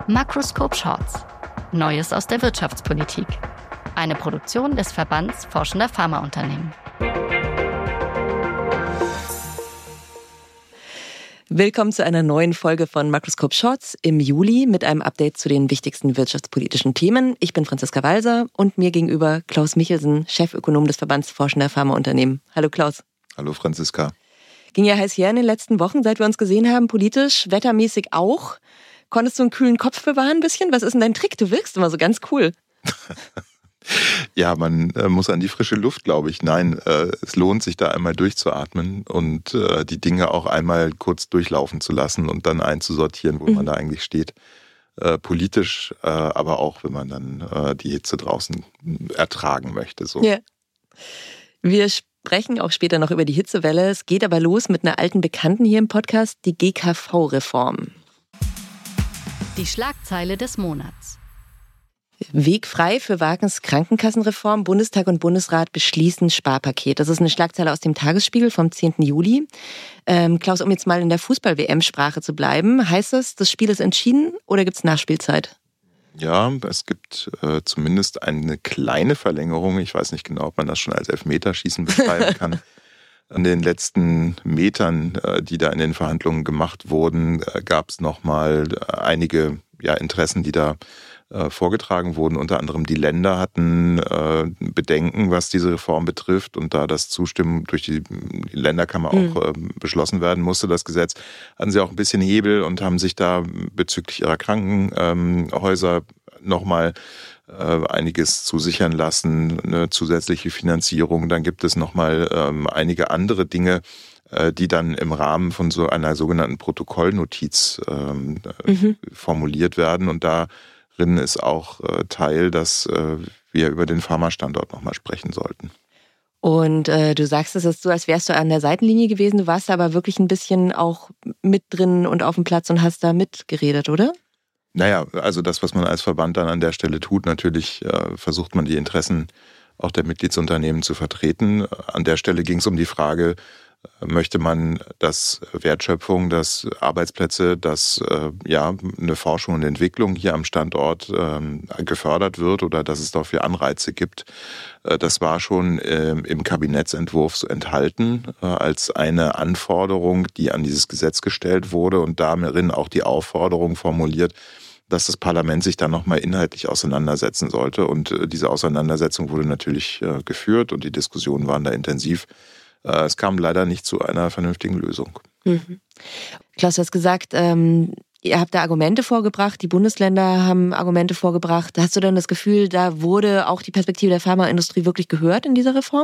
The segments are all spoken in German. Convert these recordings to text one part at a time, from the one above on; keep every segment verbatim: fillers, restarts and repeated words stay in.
Makroskop Shorts. Neues aus der Wirtschaftspolitik. Eine Produktion des Verbands Forschender Pharmaunternehmen. Willkommen zu einer neuen Folge von Makroskop Shorts im Juli mit einem Update zu den wichtigsten wirtschaftspolitischen Themen. Ich bin Franziska Walser und mir gegenüber Klaus Michelsen, Chefökonom des Verbands Forschender Pharmaunternehmen. Hallo Klaus. Hallo Franziska. Ging ja heiß her in den letzten Wochen, seit wir uns gesehen haben, politisch, wettermäßig auch. Konntest du einen kühlen Kopf bewahren ein bisschen? Was ist denn dein Trick? Du wirkst immer so ganz cool. Ja, man äh, muss an die frische Luft, glaube ich. Nein, äh, es lohnt sich da einmal durchzuatmen und äh, die Dinge auch einmal kurz durchlaufen zu lassen und dann einzusortieren, wo mhm. man da eigentlich steht. Äh, politisch, äh, aber auch, wenn man dann äh, die Hitze draußen ertragen möchte. So. Ja. Wir sprechen auch später noch über die Hitzewelle. Es geht aber los mit einer alten Bekannten hier im Podcast, die G K V-Reform. Die Schlagzeile des Monats. Weg frei für Wagens Krankenkassenreform. Bundestag und Bundesrat beschließen Sparpaket. Das ist eine Schlagzeile aus dem Tagesspiegel vom zehnten Juli. Ähm, Klaus, um jetzt mal in der Fußball-W M-Sprache zu bleiben, heißt das, das Spiel ist entschieden oder gibt es Nachspielzeit? Ja, es gibt äh, zumindest eine kleine Verlängerung. Ich weiß nicht genau, ob man das schon als Elfmeterschießen beschreiben kann. An den letzten Metern, äh, die da in den Verhandlungen gemacht wurden, äh, gab es nochmal einige ja, Interessen, die da äh, vorgetragen wurden. Unter anderem die Länder hatten äh, Bedenken, was diese Reform betrifft. Und da das Zustimmen durch die, die Länderkammer mhm. auch äh, beschlossen werden musste, das Gesetz, hatten sie auch ein bisschen Hebel und haben sich da bezüglich ihrer Krankenhäuser ähm, nochmal äh, einiges zusichern lassen, eine zusätzliche Finanzierung. Dann gibt es nochmal ähm, einige andere Dinge, äh, die dann im Rahmen von so einer sogenannten Protokollnotiz ähm, mhm. formuliert werden. Und darin ist auch äh, Teil, dass äh, wir über den Pharmastandort nochmal sprechen sollten. Und äh, du sagst es ist so, als wärst du an der Seitenlinie gewesen. Du warst da aber wirklich ein bisschen auch mit drin und auf dem Platz und hast da mitgeredet, oder? Naja, also das, was man als Verband dann an der Stelle tut, natürlich äh, versucht man die Interessen auch der Mitgliedsunternehmen zu vertreten. An der Stelle ging es um die Frage, äh, möchte man, dass Wertschöpfung, dass Arbeitsplätze, dass äh, ja eine Forschung und Entwicklung hier am Standort äh, gefördert wird oder dass es dafür Anreize gibt. Äh, das war schon äh, im Kabinettsentwurf so enthalten äh, als eine Anforderung, die an dieses Gesetz gestellt wurde und darin auch die Aufforderung formuliert, dass das Parlament sich dann nochmal inhaltlich auseinandersetzen sollte. Und äh, diese Auseinandersetzung wurde natürlich äh, geführt und die Diskussionen waren da intensiv. Äh, es kam leider nicht zu einer vernünftigen Lösung. Mhm. Klaus, du hast gesagt, ähm, ihr habt da Argumente vorgebracht, die Bundesländer haben Argumente vorgebracht. Hast du denn das Gefühl, da wurde auch die Perspektive der Pharmaindustrie wirklich gehört in dieser Reform?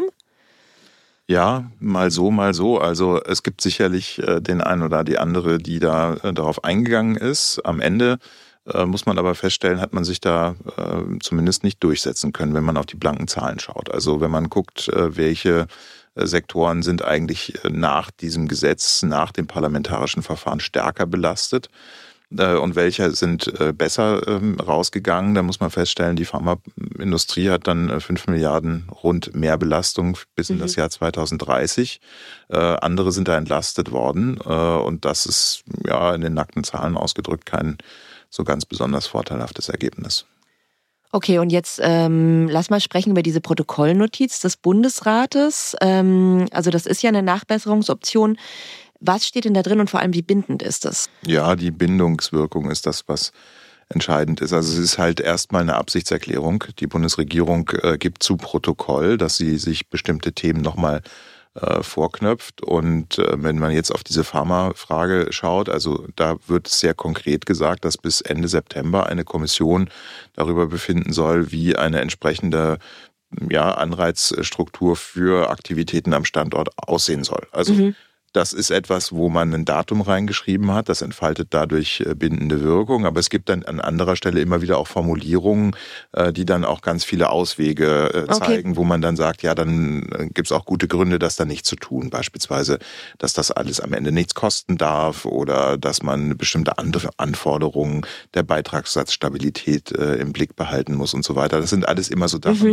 Ja, mal so, mal so. Also es gibt sicherlich äh, den einen oder die andere, die da äh, darauf eingegangen ist. Am Ende äh, muss man aber feststellen, hat man sich da äh, zumindest nicht durchsetzen können, wenn man auf die blanken Zahlen schaut. Also wenn man guckt, äh, welche äh, Sektoren sind eigentlich äh, nach diesem Gesetz, nach dem parlamentarischen Verfahren stärker belastet äh, und welche sind äh, besser äh, rausgegangen, dann muss man feststellen, die Pharmaindustrie hat dann äh, fünf Milliarden rund mehr Belastung bis in mhm. das Jahr zweitausenddreißig. Äh, andere sind da entlastet worden äh, und das ist ja in den nackten Zahlen ausgedrückt kein so ganz besonders vorteilhaftes Ergebnis. Okay, und jetzt ähm, lass mal sprechen über diese Protokollnotiz des Bundesrates. Ähm, also das ist ja eine Nachbesserungsoption. Was steht denn da drin und vor allem wie bindend ist das? Ja, die Bindungswirkung ist das, was entscheidend ist. Also es ist halt erstmal eine Absichtserklärung. Die Bundesregierung äh, gibt zu Protokoll, dass sie sich bestimmte Themen nochmal äh, vorknöpft. Und äh, wenn man jetzt auf diese Pharmafrage schaut, also da wird sehr konkret gesagt, dass bis Ende September eine Kommission darüber befinden soll, wie eine entsprechende ja, Anreizstruktur für Aktivitäten am Standort aussehen soll. Also mhm. Das ist etwas, wo man ein Datum reingeschrieben hat. Das entfaltet dadurch bindende Wirkung. Aber es gibt dann an anderer Stelle immer wieder auch Formulierungen, die dann auch ganz viele Auswege zeigen, okay. wo man dann sagt, ja, dann gibt es auch gute Gründe, das dann nicht zu tun. Beispielsweise, dass das alles am Ende nichts kosten darf oder dass man bestimmte andere Anforderungen der Beitragssatzstabilität im Blick behalten muss und so weiter. Das sind alles immer so Sachen, mhm.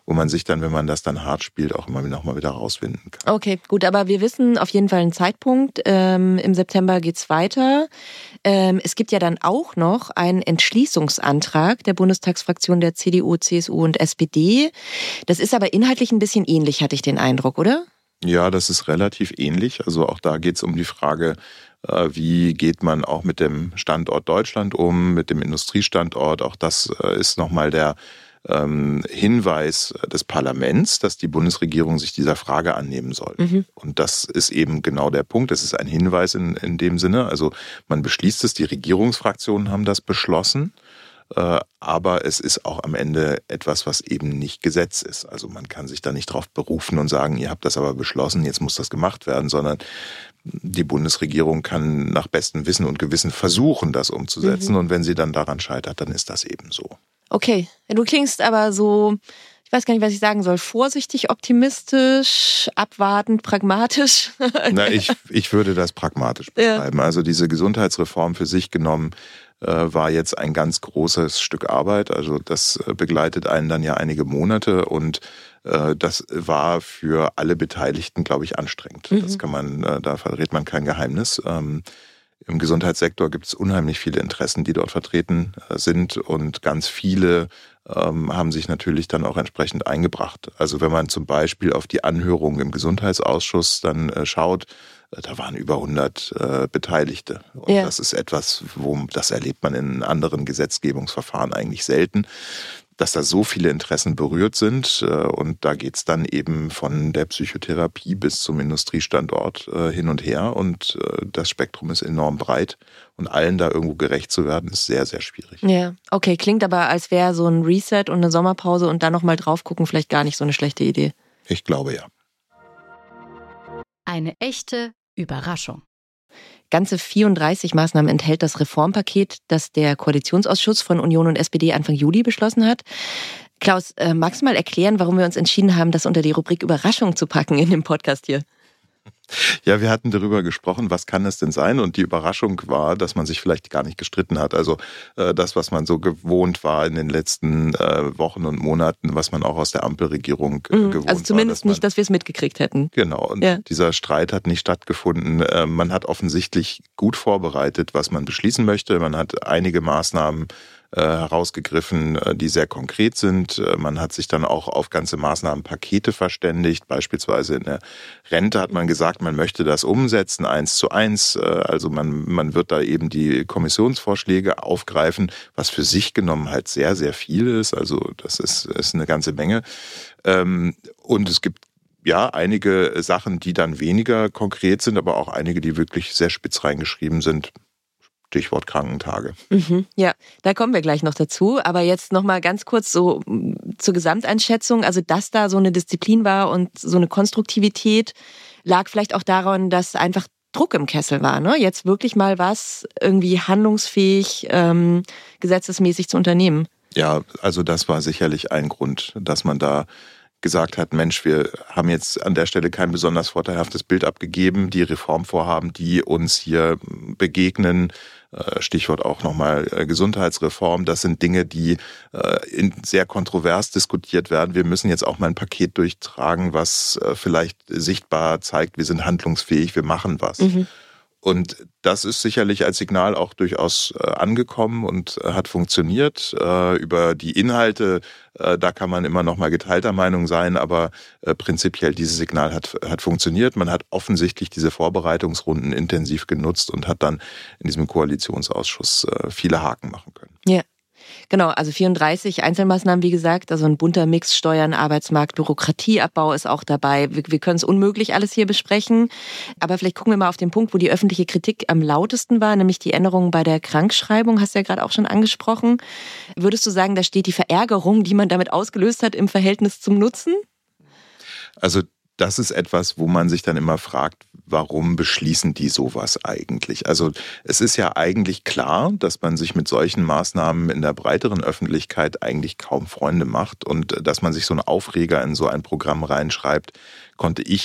wo man sich dann, wenn man das dann hart spielt, auch immer noch mal wieder rauswinden kann. Okay, gut, aber wir wissen auf jeden Fall einen Zeitpunkt. Ähm, im September geht's weiter. Ähm, es gibt ja dann auch noch einen Entschließungsantrag der Bundestagsfraktion der C D U, C S U und S P D. Das ist aber inhaltlich ein bisschen ähnlich, hatte ich den Eindruck, oder? Ja, das ist relativ ähnlich. Also auch da geht es um die Frage, wie geht man auch mit dem Standort Deutschland um, mit dem Industriestandort. Auch das ist nochmal der ähm, Hinweis des Parlaments, dass die Bundesregierung sich dieser Frage annehmen soll. Mhm. Und das ist eben genau der Punkt. Es ist ein Hinweis in, in dem Sinne. Also man beschließt es, die Regierungsfraktionen haben das beschlossen. Aber es ist auch am Ende etwas, was eben nicht Gesetz ist. Also man kann sich da nicht drauf berufen und sagen, ihr habt das aber beschlossen, jetzt muss das gemacht werden, sondern die Bundesregierung kann nach bestem Wissen und Gewissen versuchen, das umzusetzen. Mhm. Und wenn sie dann daran scheitert, dann ist das eben so. Okay, du klingst aber so, ich weiß gar nicht, was ich sagen soll, vorsichtig, optimistisch, abwartend, pragmatisch. Na, ich, ich würde das pragmatisch beschreiben. Ja. Also diese Gesundheitsreform für sich genommen war jetzt ein ganz großes Stück Arbeit. Also das begleitet einen dann ja einige Monate und äh, das war für alle Beteiligten, glaube ich, anstrengend. Mhm. Das kann man, äh, da verrät man kein Geheimnis. Ähm, Im Gesundheitssektor gibt es unheimlich viele Interessen, die dort vertreten äh, sind und ganz viele ähm, haben sich natürlich dann auch entsprechend eingebracht. Also wenn man zum Beispiel auf die Anhörung im Gesundheitsausschuss dann äh, schaut, da waren über hundert äh, Beteiligte. Und ja. das ist etwas, wo das erlebt man in anderen Gesetzgebungsverfahren eigentlich selten, dass da so viele Interessen berührt sind. Äh, und da geht's dann eben von der Psychotherapie bis zum Industriestandort äh, hin und her. Und äh, das Spektrum ist enorm breit. Und allen da irgendwo gerecht zu werden, ist sehr, sehr schwierig. Ja, okay. Klingt aber, als wäre so ein Reset und eine Sommerpause und dann nochmal drauf gucken vielleicht gar nicht so eine schlechte Idee. Ich glaube, ja. Eine echte Überraschung. Ganze vierunddreißig Maßnahmen enthält das Reformpaket, das der Koalitionsausschuss von Union und S P D Anfang Juli beschlossen hat. Klaus, äh, magst du mal erklären, warum wir uns entschieden haben, das unter die Rubrik Überraschung zu packen in dem Podcast hier? Ja, wir hatten darüber gesprochen, was kann es denn sein? Und die Überraschung war, dass man sich vielleicht gar nicht gestritten hat. Also äh, das, was man so gewohnt war in den letzten äh, Wochen und Monaten, was man auch aus der Ampelregierung äh, gewohnt war. Also zumindest war, nicht, dass wir es mitgekriegt hätten. Genau, und ja. dieser Streit hat nicht stattgefunden. Äh, man hat offensichtlich gut vorbereitet, was man beschließen möchte. Man hat einige Maßnahmen herausgegriffen, die sehr konkret sind. Man hat sich dann auch auf ganze Maßnahmenpakete verständigt. Beispielsweise in der Rente hat man gesagt, man möchte das umsetzen, eins zu eins. Also man, man wird da eben die Kommissionsvorschläge aufgreifen, was für sich genommen halt sehr, sehr viel ist. Also das ist, ist eine ganze Menge. Und es gibt ja einige Sachen, die dann weniger konkret sind, aber auch einige, die wirklich sehr spitz reingeschrieben sind. Stichwort Krankentage. Mhm, ja, da kommen wir gleich noch dazu. Aber jetzt noch mal ganz kurz so zur Gesamteinschätzung. Also, dass da so eine Disziplin war und so eine Konstruktivität, lag vielleicht auch daran, dass einfach Druck im Kessel war. Ne? Jetzt wirklich mal was irgendwie handlungsfähig, ähm, gesetzesmäßig zu unternehmen. Ja, also das war sicherlich ein Grund, dass man da gesagt hat, Mensch, wir haben jetzt an der Stelle kein besonders vorteilhaftes Bild abgegeben. Die Reformvorhaben, die uns hier begegnen, Stichwort auch nochmal Gesundheitsreform, das sind Dinge, die sehr kontrovers diskutiert werden. Wir müssen jetzt auch mal ein Paket durchtragen, was vielleicht sichtbar zeigt, wir sind handlungsfähig, wir machen was. Mhm. Und das ist sicherlich als Signal auch durchaus äh, angekommen und äh, hat funktioniert. Äh, über die Inhalte, äh, da kann man immer noch mal geteilter Meinung sein, aber äh, prinzipiell dieses Signal hat, hat funktioniert. Man hat offensichtlich diese Vorbereitungsrunden intensiv genutzt und hat dann in diesem Koalitionsausschuss äh, viele Haken machen können. Ja. Genau, also vierunddreißig Einzelmaßnahmen, wie gesagt, also ein bunter Mix, Steuern, Arbeitsmarkt, Bürokratieabbau ist auch dabei. Wir, wir können es unmöglich alles hier besprechen, aber vielleicht gucken wir mal auf den Punkt, wo die öffentliche Kritik am lautesten war, nämlich die Änderungen bei der Krankschreibung, hast du ja gerade auch schon angesprochen. Würdest du sagen, da steht die Verärgerung, die man damit ausgelöst hat, im Verhältnis zum Nutzen? Also das ist etwas, wo man sich dann immer fragt, warum beschließen die sowas eigentlich? Also es ist ja eigentlich klar, dass man sich mit solchen Maßnahmen in der breiteren Öffentlichkeit eigentlich kaum Freunde macht und dass man sich so einen Aufreger in so ein Programm reinschreibt, konnte ich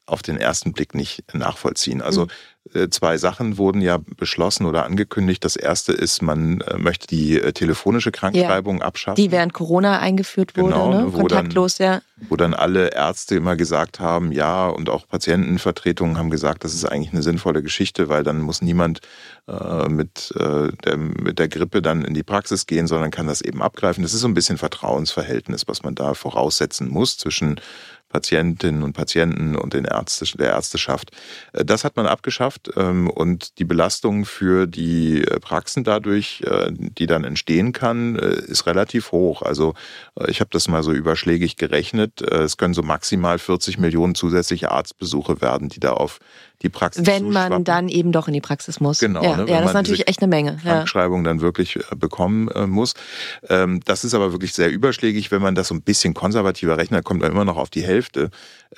auf den ersten Blick nicht nachvollziehen. Also mhm. zwei Sachen wurden ja beschlossen oder angekündigt. Das erste ist, man möchte die telefonische Krankschreibung ja, abschaffen. Die während Corona eingeführt wurde, genau, ne? Kontaktlos, dann, ja. Wo dann alle Ärzte immer gesagt haben, ja, und auch Patientenvertretungen haben gesagt, das ist eigentlich eine sinnvolle Geschichte, weil dann muss niemand äh, mit, äh, der, mit der Grippe dann in die Praxis gehen, sondern kann das eben abgreifen. Das ist so ein bisschen Vertrauensverhältnis, was man da voraussetzen muss zwischen Patientinnen und Patienten und den Ärzte, der Ärzteschaft. Das hat man abgeschafft und die Belastung für die Praxen dadurch, die dann entstehen kann, ist relativ hoch. Also ich habe das mal so überschlägig gerechnet. Es können so maximal vierzig Millionen zusätzliche Arztbesuche werden, die da auf die Praxis Wenn man dann eben doch in die Praxis muss. Genau. Ja, ne, ja das ist natürlich echt eine Menge. Krankschreibung ja. dann wirklich bekommen muss. Das ist aber wirklich sehr überschlägig. Wenn man das so ein bisschen konservativer rechnet, kommt man immer noch auf die Hälfte,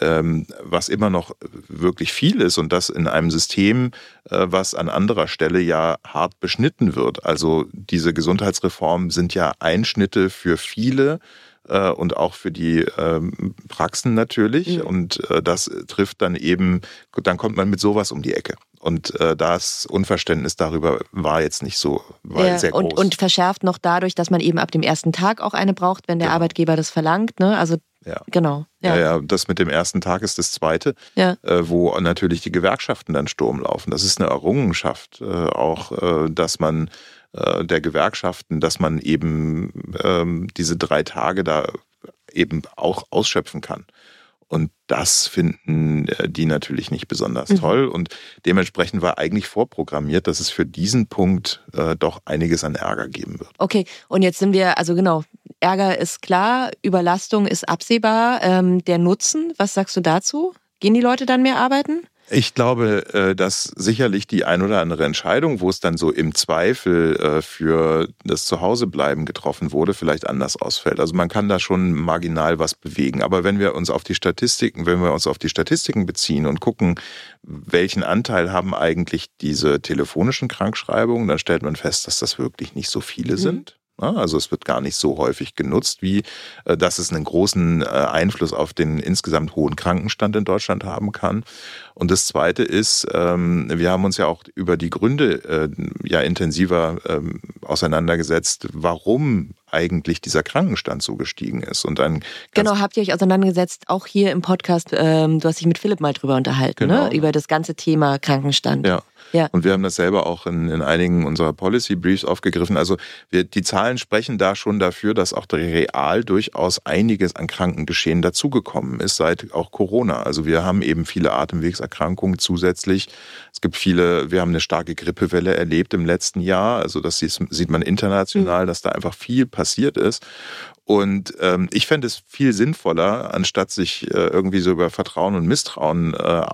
was immer noch wirklich viel ist und das in einem System, was an anderer Stelle ja hart beschnitten wird. Also diese Gesundheitsreformen sind ja Einschnitte für viele, und auch für die ähm, Praxen natürlich. Mhm. Und äh, das trifft dann eben, dann kommt man mit sowas um die Ecke. Und äh, das Unverständnis darüber war jetzt nicht so, war ja, sehr groß. Und, und verschärft noch dadurch, dass man eben ab dem ersten Tag auch eine braucht, wenn der genau. Arbeitgeber das verlangt. Ne? Also ja. genau. Ja. ja, ja, das mit dem ersten Tag ist das Zweite, ja. äh, wo natürlich die Gewerkschaften dann Sturm laufen. Das ist eine Errungenschaft, äh, auch, äh, dass man der Gewerkschaften, dass man eben ähm, diese drei Tage da eben auch ausschöpfen kann. Und das finden die natürlich nicht besonders mhm. toll. Und dementsprechend war eigentlich vorprogrammiert, dass es für diesen Punkt äh, doch einiges an Ärger geben wird. Okay, und jetzt sind wir, also genau, Ärger ist klar, Überlastung ist absehbar. Ähm, der Nutzen, was sagst du dazu? Gehen die Leute dann mehr arbeiten? Ich glaube, dass sicherlich die ein oder andere Entscheidung, wo es dann so im Zweifel für das Zuhausebleiben getroffen wurde, vielleicht anders ausfällt. Also man kann da schon marginal was bewegen. Aber wenn wir uns auf die Statistiken, wenn wir uns auf die Statistiken beziehen und gucken, welchen Anteil haben eigentlich diese telefonischen Krankschreibungen, dann stellt man fest, dass das wirklich nicht so viele mhm. sind. Also es wird gar nicht so häufig genutzt, wie dass es einen großen Einfluss auf den insgesamt hohen Krankenstand in Deutschland haben kann. Und das Zweite ist, wir haben uns ja auch über die Gründe ja intensiver auseinandergesetzt, warum eigentlich dieser Krankenstand so gestiegen ist. Und dann genau, habt ihr euch auseinandergesetzt, auch hier im Podcast, du hast dich mit Philipp mal drüber unterhalten, genau. ne? Über das ganze Thema Krankenstand. Ja. Ja. Und wir haben das selber auch in, in einigen unserer Policy Briefs aufgegriffen. Also wir, die Zahlen sprechen da schon dafür, dass auch real durchaus einiges an Krankengeschehen dazugekommen ist seit auch Corona. Also wir haben eben viele Atemwegserkrankungen zusätzlich. Es gibt viele, wir haben eine starke Grippewelle erlebt im letzten Jahr. Also das sieht man international, mhm. dass da einfach viel passiert ist. Und ähm, ich fände es viel sinnvoller, anstatt sich äh, irgendwie so über Vertrauen und Misstrauen äh,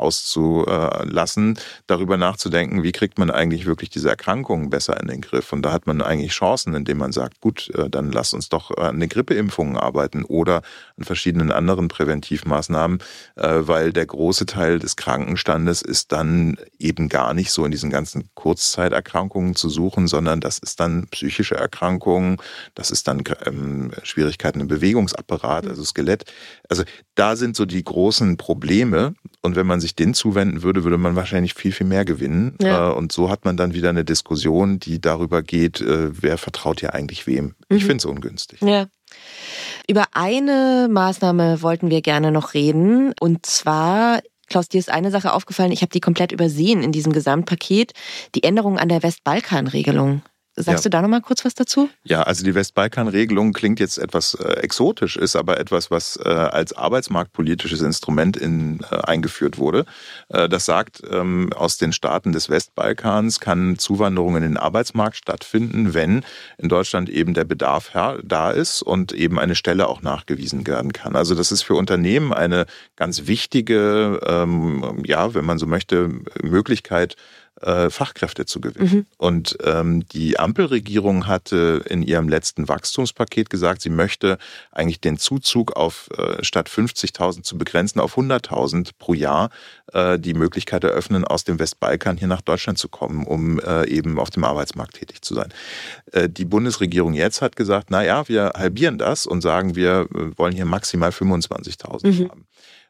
auszulassen, darüber nachzudenken, wie kriegt man eigentlich wirklich diese Erkrankungen besser in den Griff. Und da hat man eigentlich Chancen, indem man sagt, gut, äh, dann lasst uns doch an den Grippeimpfungen arbeiten oder an verschiedenen anderen Präventivmaßnahmen, äh, weil der große Teil des Krankenstandes ist dann eben gar nicht so in diesen ganzen Kurzzeiterkrankungen zu suchen, sondern das ist dann psychische Erkrankungen, das ist dann ähm, Schwierigkeiten im Bewegungsapparat, also Skelett. Also da sind so die großen Probleme. Und wenn man sich denen zuwenden würde, würde man wahrscheinlich viel, viel mehr gewinnen. Ja. Und so hat man dann wieder eine Diskussion, die darüber geht, wer vertraut hier eigentlich wem. Mhm. Ich finde es ungünstig. Ja. Über eine Maßnahme wollten wir gerne noch reden. Und zwar, Klaus, dir ist eine Sache aufgefallen, ich habe die komplett übersehen in diesem Gesamtpaket, die Änderung an der Westbalkan-Regelung. Sagst ja. du da noch mal kurz was dazu? Ja, also die Westbalkan-Regelung klingt jetzt etwas äh, exotisch, ist aber etwas, was äh, als arbeitsmarktpolitisches Instrument in, äh, eingeführt wurde. Äh, das sagt, ähm, aus den Staaten des Westbalkans kann Zuwanderung in den Arbeitsmarkt stattfinden, wenn in Deutschland eben der Bedarf her, da ist und eben eine Stelle auch nachgewiesen werden kann. Also das ist für Unternehmen eine ganz wichtige, ähm, ja, wenn man so möchte, Möglichkeit, Fachkräfte zu gewinnen. Mhm. Und ähm, die Ampelregierung hatte in ihrem letzten Wachstumspaket gesagt, sie möchte eigentlich den Zuzug auf äh, statt fünfzigtausend zu begrenzen auf hunderttausend pro Jahr äh, die Möglichkeit eröffnen, aus dem Westbalkan hier nach Deutschland zu kommen, um äh, eben auf dem Arbeitsmarkt tätig zu sein. Äh, die Bundesregierung jetzt hat gesagt, na ja, wir halbieren das und sagen, wir wollen hier maximal fünfundzwanzigtausend mhm. haben.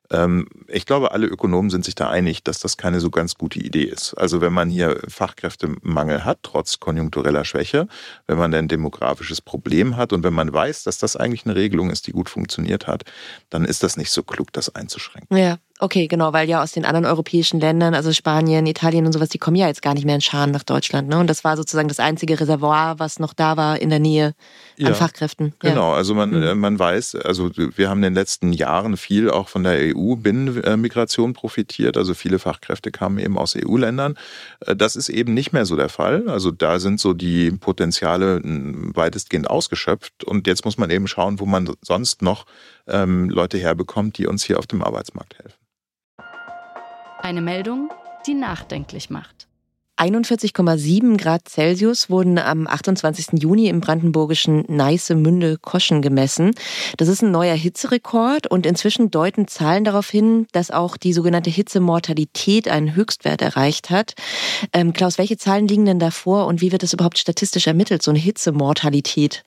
Ich glaube, alle Ökonomen sind sich da einig, dass das keine so ganz gute Idee ist. Also wenn man hier Fachkräftemangel hat, trotz konjunktureller Schwäche, wenn man ein demografisches Problem hat und wenn man weiß, dass das eigentlich eine Regelung ist, die gut funktioniert hat, dann ist das nicht so klug, das einzuschränken. Ja, okay, genau, weil ja aus den anderen europäischen Ländern, also Spanien, Italien und sowas, die kommen ja jetzt gar nicht mehr in Scharen nach Deutschland, ne? Und das war sozusagen das einzige Reservoir, was noch da war in der Nähe an ja, Fachkräften. Genau, ja. also man, mhm. man weiß, also wir haben in den letzten Jahren viel auch von der E U-Binnenmigration profitiert, also viele Fachkräfte kamen eben aus E U-Ländern. Das ist eben nicht mehr so der Fall, also da sind so die Potenziale weitestgehend ausgeschöpft und jetzt muss man eben schauen, wo man sonst noch ähm, Leute herbekommt, die uns hier auf dem Arbeitsmarkt helfen. Eine Meldung, die nachdenklich macht. einundvierzig Komma sieben Grad Celsius wurden am achtundzwanzigsten Juni im brandenburgischen Neiße-Münde-Koschen gemessen. Das ist ein neuer Hitzerekord und inzwischen deuten Zahlen darauf hin, dass auch die sogenannte Hitzemortalität einen Höchstwert erreicht hat. Ähm, Klaus, welche Zahlen liegen denn da vor und wie wird das überhaupt statistisch ermittelt, so eine Hitzemortalität?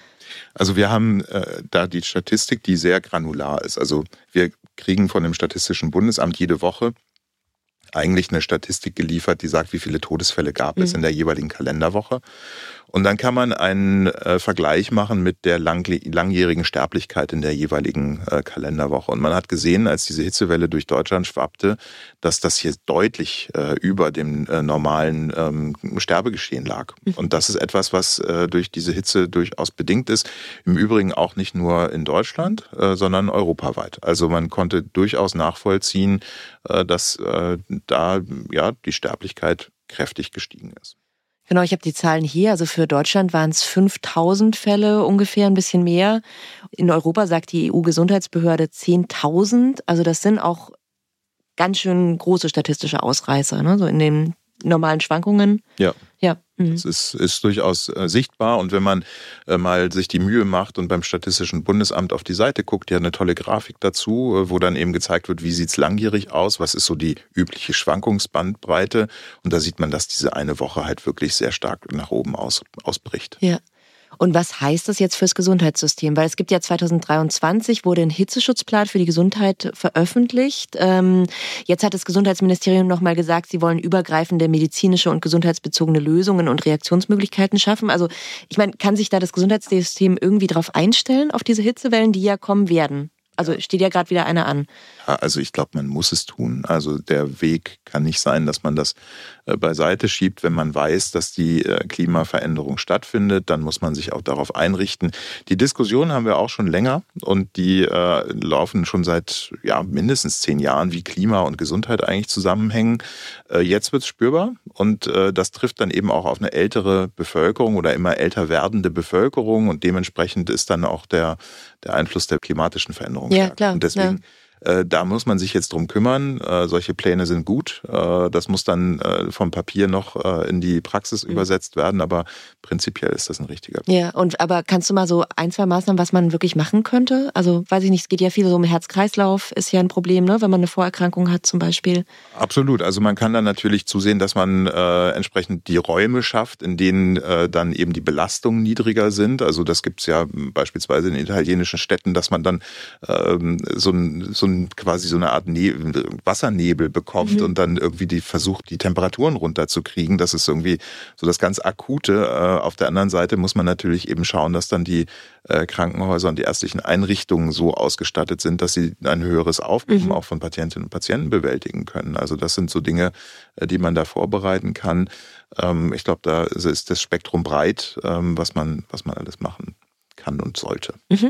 Also wir haben äh, da die Statistik, die sehr granular ist. Also wir kriegen von dem Statistischen Bundesamt jede Woche eigentlich eine Statistik geliefert, die sagt, wie viele Todesfälle gab es mhm. in der jeweiligen Kalenderwoche. Und dann kann man einen äh, Vergleich machen mit der lang, langjährigen Sterblichkeit in der jeweiligen äh, Kalenderwoche. Und man hat gesehen, als diese Hitzewelle durch Deutschland schwappte, dass das hier deutlich äh, über dem äh, normalen ähm, Sterbegeschehen lag. Mhm. Und das ist etwas, was äh, durch diese Hitze durchaus bedingt ist. Im Übrigen auch nicht nur in Deutschland, äh, sondern europaweit. Also man konnte durchaus nachvollziehen, äh, dass äh, da ja die Sterblichkeit kräftig gestiegen ist. Genau, ich habe die Zahlen hier. Also für Deutschland waren es fünftausend Fälle, ungefähr ein bisschen mehr. In Europa sagt die E U-Gesundheitsbehörde zehntausend. Also das sind auch ganz schön große statistische Ausreißer, ne? So in den normalen Schwankungen. Ja. Ja. Mhm. Das ist, ist durchaus äh, sichtbar. Und wenn man äh, mal sich die Mühe macht und beim Statistischen Bundesamt auf die Seite guckt, die hat eine tolle Grafik dazu, äh, wo dann eben gezeigt wird, wie sieht's langjährig aus, was ist so die übliche Schwankungsbandbreite. Und da sieht man, dass diese eine Woche halt wirklich sehr stark nach oben aus, ausbricht. Ja. Und was heißt das jetzt fürs Gesundheitssystem? Weil es gibt ja zweitausenddreiundzwanzig wurde ein Hitzeschutzplan für die Gesundheit veröffentlicht. Ähm, jetzt hat das Gesundheitsministerium nochmal gesagt, sie wollen übergreifende medizinische und gesundheitsbezogene Lösungen und Reaktionsmöglichkeiten schaffen. Also ich meine, kann sich da das Gesundheitssystem irgendwie drauf einstellen, auf diese Hitzewellen, die ja kommen werden? Also steht ja gerade wieder einer an. Ja, also ich glaube, man muss es tun. Also der Weg kann nicht sein, dass man das äh, beiseite schiebt. Wenn man weiß, dass die äh, Klimaveränderung stattfindet, dann muss man sich auch darauf einrichten. Die Diskussion haben wir auch schon länger und die äh, laufen schon seit ja mindestens zehn Jahren, wie Klima und Gesundheit eigentlich zusammenhängen. Äh, jetzt wird es spürbar und äh, das trifft dann eben auch auf eine ältere Bevölkerung oder immer älter werdende Bevölkerung und dementsprechend ist dann auch der, der Einfluss der klimatischen Veränderung. Ja, klar. Und deswegen, ja. äh, da muss man sich jetzt drum kümmern. Äh, solche Pläne sind gut. Äh, das muss dann äh, vom Papier noch äh, in die Praxis mhm. übersetzt werden, aber prinzipiell ist das ein richtiger Plan. Ja, und aber kannst du mal so ein, zwei Maßnahmen, was man wirklich machen könnte? Also, weiß ich nicht, es geht ja viel so um Herz-Kreislauf, ist ja ein Problem, ne, wenn man eine Vorerkrankung hat zum Beispiel. Absolut. Also man kann dann natürlich zusehen, dass man äh, entsprechend die Räume schafft, in denen äh, dann eben die Belastungen niedriger sind. Also das gibt's ja beispielsweise in italienischen Städten, dass man dann ähm, so ein, so ein quasi so eine Art Nebel, Wassernebel bekommt mhm. und dann irgendwie die versucht, die Temperaturen runterzukriegen. Das ist irgendwie so das ganz Akute. Äh, auf der anderen Seite muss man natürlich eben schauen, dass dann die äh, Krankenhäuser und die ärztlichen Einrichtungen so ausgestattet sind, dass sie ein höheres Aufkommen mhm. auch von Patientinnen und Patienten bewältigen können. Also das sind so Dinge, äh, die man da vorbereiten kann. Ähm, ich glaube, da ist das Spektrum breit, ähm, was man, was man alles machen kann und sollte. Mhm.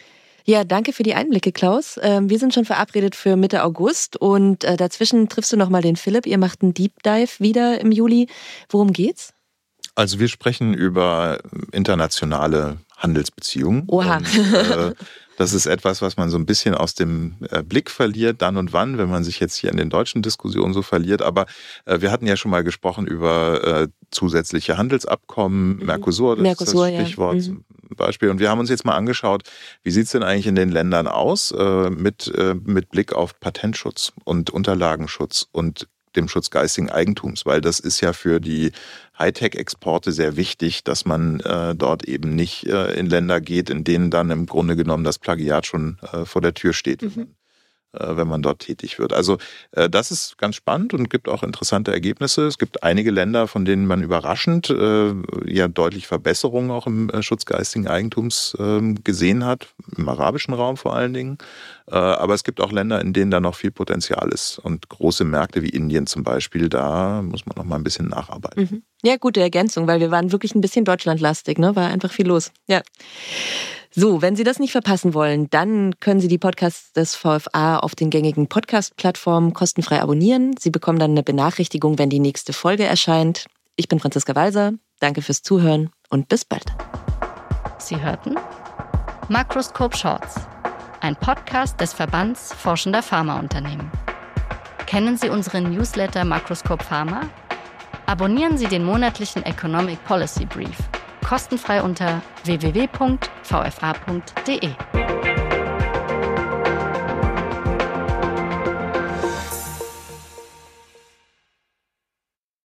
Ja, danke für die Einblicke, Klaus. Wir sind schon verabredet für Mitte August und dazwischen triffst du nochmal den Philipp. Ihr macht einen Deep Dive wieder im Juli. Worum geht's? Also wir sprechen über internationale Handelsbeziehungen. Oha. Und, äh, das ist etwas, was man so ein bisschen aus dem äh, Blick verliert, dann und wann, wenn man sich jetzt hier in den deutschen Diskussionen so verliert. Aber äh, wir hatten ja schon mal gesprochen über äh, zusätzliche Handelsabkommen, mhm. Mercosur, das Mercosur, ist das Stichwort ja. zum Beispiel. Und wir haben uns jetzt mal angeschaut, wie sieht's denn eigentlich in den Ländern aus äh, mit, äh, mit Blick auf Patentschutz und Unterlagenschutz und dem Schutz geistigen Eigentums, weil das ist ja für die Hightech-Exporte sehr wichtig, dass man äh, dort eben nicht äh, in Länder geht, in denen dann im Grunde genommen das Plagiat schon äh, vor der Tür steht, mhm. wenn man wenn man dort tätig wird. Also das ist ganz spannend und gibt auch interessante Ergebnisse. Es gibt einige Länder, von denen man überraschend äh, ja deutlich Verbesserungen auch im äh, Schutz geistigen Eigentums äh, gesehen hat, im arabischen Raum vor allen Dingen. Äh, aber es gibt auch Länder, in denen da noch viel Potenzial ist. Und große Märkte wie Indien zum Beispiel, da muss man noch mal ein bisschen nacharbeiten. Mhm. Ja, gute Ergänzung, weil wir waren wirklich ein bisschen deutschlandlastig, ne? War einfach viel los. Ja. So, wenn Sie das nicht verpassen wollen, dann können Sie die Podcasts des V F A auf den gängigen Podcast-Plattformen kostenfrei abonnieren. Sie bekommen dann eine Benachrichtigung, wenn die nächste Folge erscheint. Ich bin Franziska Walser. Danke fürs Zuhören und bis bald. Sie hörten Makroskop Shorts, ein Podcast des Verbands Forschender Pharmaunternehmen. Kennen Sie unseren Newsletter Makroskop Pharma? Abonnieren Sie den monatlichen Economic Policy Brief. Kostenfrei unter w w w punkt v f a punkt d e.